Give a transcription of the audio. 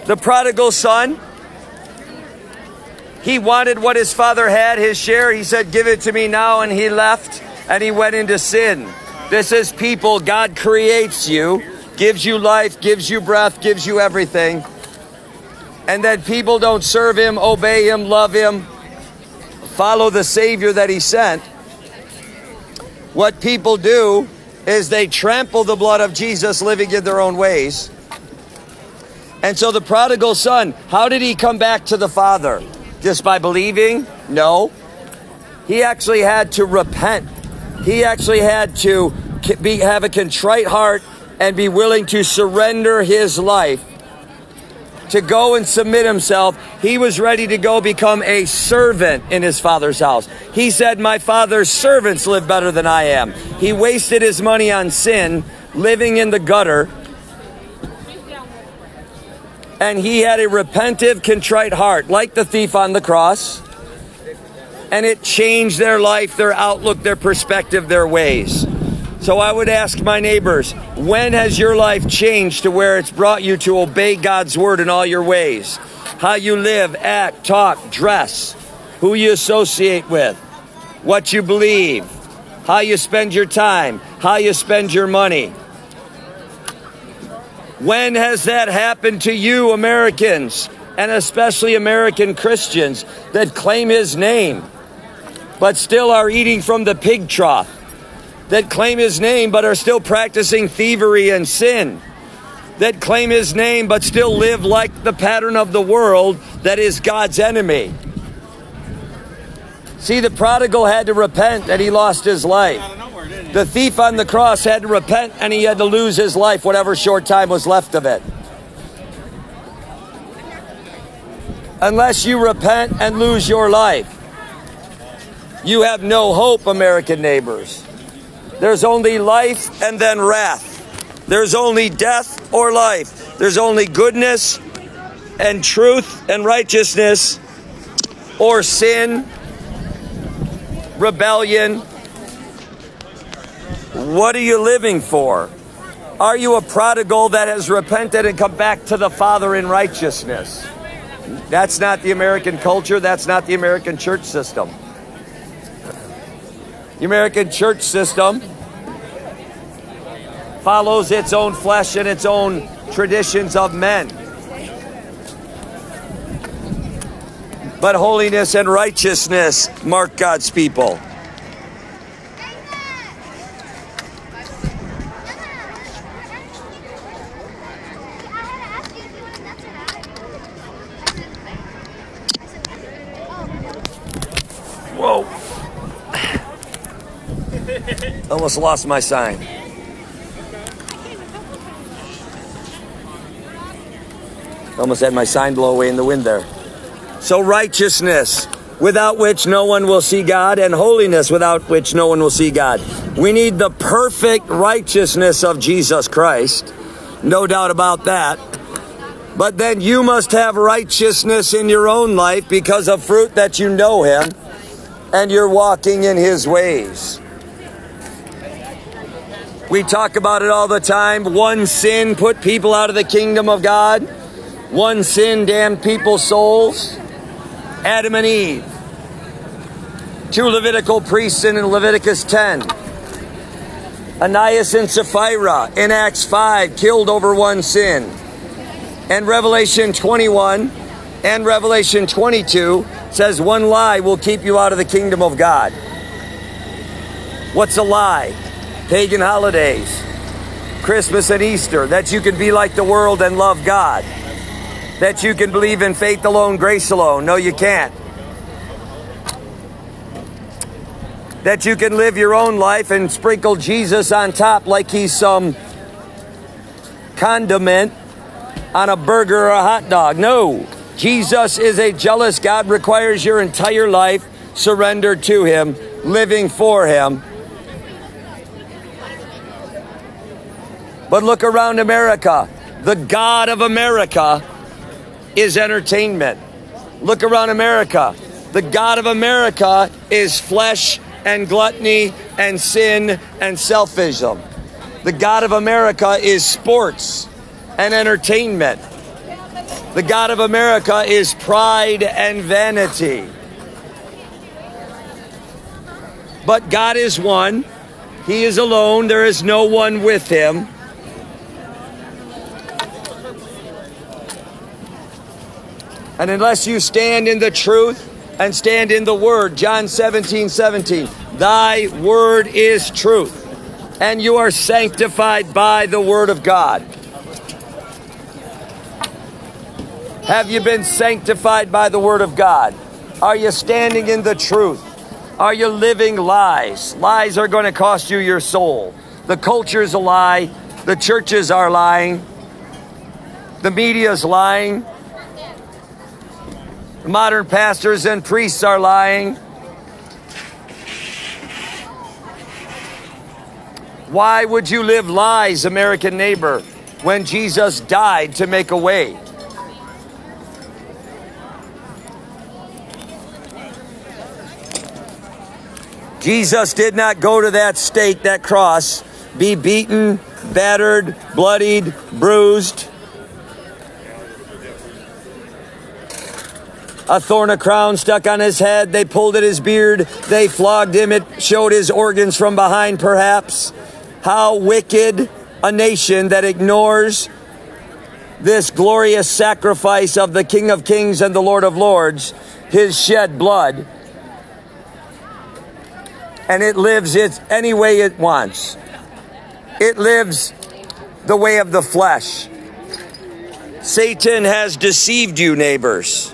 The prodigal son, he wanted what his father had, his share. He said, give it to me now, and he left, and he went into sin. This is people. God creates you, gives you life, gives you breath, gives you everything. And then people don't serve him, obey him, love him, follow the Savior that he sent. What people do is they trample the blood of Jesus, living in their own ways. And so the prodigal son, how did he come back to the Father? Just by believing? No. He actually had to repent. He actually had to have a contrite heart and be willing to surrender his life, to go and submit himself. He was ready to go become a servant in his father's house. He said, my father's servants live better than I am. He wasted his money on sin, living in the gutter. And he had a repentive, contrite heart, like the thief on the cross. And it changed their life, their outlook, their perspective, their ways. So I would ask my neighbors, when has your life changed to where it's brought you to obey God's word in all your ways? How you live, act, talk, dress, who you associate with, what you believe, how you spend your time, how you spend your money. When has that happened to you, Americans, and especially American Christians that claim his name, but still are eating from the pig trough, that claim his name, but are still practicing thievery and sin, that claim his name, but still live like the pattern of the world that is God's enemy? See, the prodigal had to repent and he lost his life. The thief on the cross had to repent and he had to lose his life, whatever short time was left of it. Unless you repent and lose your life, you have no hope, American neighbors. There's only life and then wrath. There's only death or life. There's only goodness and truth and righteousness or sin, rebellion. What are you living for? Are you a prodigal that has repented and come back to the Father in righteousness? That's not the American culture. That's not the American church system. The American church system follows its own flesh and its own traditions of men. But holiness and righteousness mark God's people. Whoa. Almost lost my sign. Almost had my sign blow away in the wind there. So righteousness, without which no one will see God, and holiness, without which no one will see God. We need the perfect righteousness of Jesus Christ. No doubt about that. But then you must have righteousness in your own life because of fruit that you know him and you're walking in his ways. We talk about it all the time. One sin put people out of the kingdom of God. One sin damned people's souls. Adam and Eve. Two Levitical priests in Leviticus 10. Ananias and Sapphira in Acts 5 killed over one sin. And Revelation 21 and Revelation 22 says one lie will keep you out of the kingdom of God. What's a lie? Pagan holidays, Christmas and Easter, that you can be like the world and love God. That you can believe in faith alone, grace alone. No, you can't. That you can live your own life and sprinkle Jesus on top like he's some condiment on a burger or a hot dog. No, Jesus is a jealous God, requires your entire life surrendered to him, living for him. But look around America. The God of America is entertainment. Look around America. The God of America is flesh and gluttony and sin and selfism. The God of America is sports and entertainment. The God of America is pride and vanity. But God is one. He is alone. There is no one with him. And unless you stand in the truth and stand in the word, John 17:17, thy word is truth, and you are sanctified by the word of God. Have you been sanctified by the word of God? Are you standing in the truth? Are you living lies? Lies are going to cost you your soul. The culture's a lie. The churches are lying. The media's lying. The modern pastors and priests are lying. Why would you live lies, American neighbor, when Jesus died to make a way? Jesus did not go to that stake, that cross, be beaten, battered, bloodied, bruised, a thorn of crown stuck on his head. They pulled at his beard. They flogged him. It showed his organs from behind, perhaps. How wicked a nation that ignores this glorious sacrifice of the King of Kings and the Lord of Lords, his shed blood. And it lives it any way it wants. It lives the way of the flesh. Satan has deceived you, neighbors.